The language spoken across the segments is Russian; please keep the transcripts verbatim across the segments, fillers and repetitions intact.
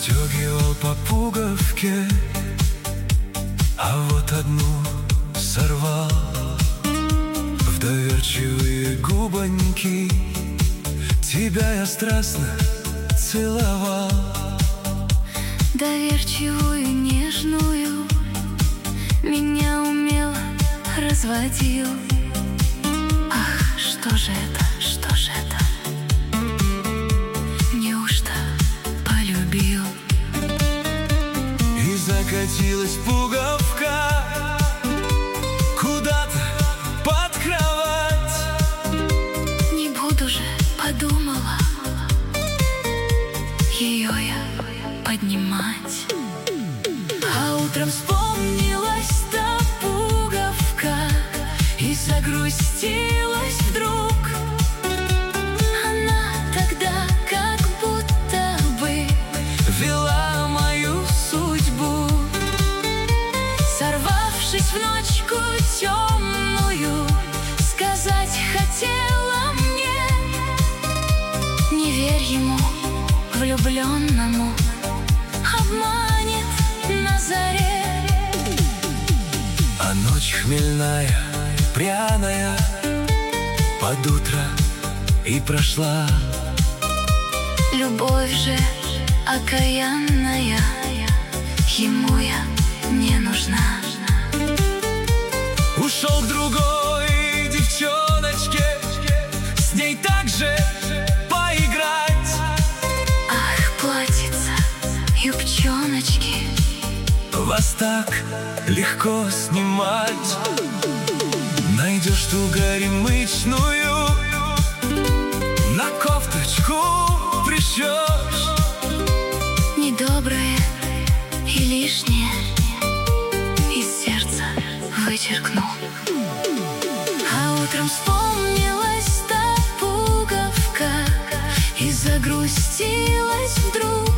Расстегивал по пуговке, а вот одну сорвал. В доверчивые губоньки тебя я страстно целовал. Доверчивую, нежную меня умело разводил. Ах, что же это, что же это? Неужто полюбил? И закатилась пуговка куда-то под кровать. Не буду же, подумала, ее я поднимать. А утром вспомнилась та пуговка и загрустилась вдруг. Она тогда как будто бы вела мою судьбу, сорвавшись в ночку темную, сказать хотела мне: не верь ему, влюбленному, обманет на заре. А ночь хмельная, пряная, под утро и прошла. Любовь же окаянная, ему я не нужна. Ушел к другой девчоночке, с ней так же поиграть. Ах, платьица, юбчоночки, вас так легко снимать. Найдешь ту горемычную, на кофточку пришьешь. недоброе и лишнее из сердца вычеркну. А утром вспомнилась та пуговка и загрустилась вдруг.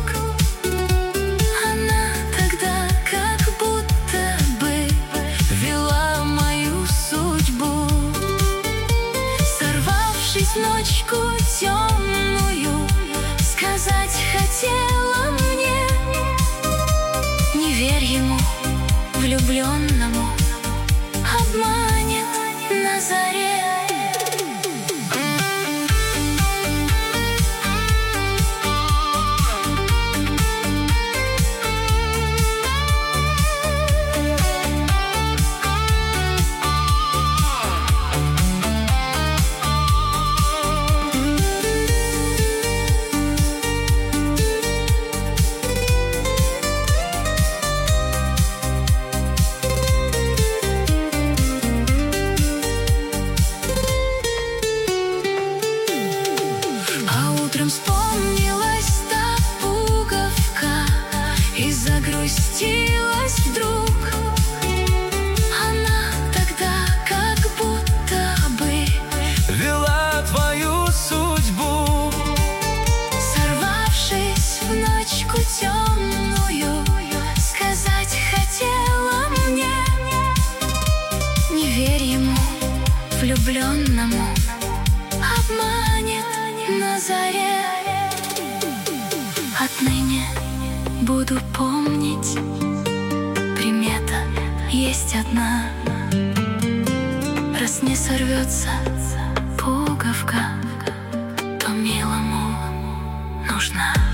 Она тогда как будто бы вела мою судьбу, сорвавшись в ночку темную, сказать хотела мне: не верь ему, влюбленному, обманет на заре. Утром вспомнилась та пуговка и загрустилась вдруг. Она тогда как будто бы вела твою судьбу, сорвавшись в ночку темную, сказать хотела мне: не верь ему, влюбленному, обманет на заре. Отныне буду помнить, примета есть одна: раз не сорвется пуговка, то милому нужна.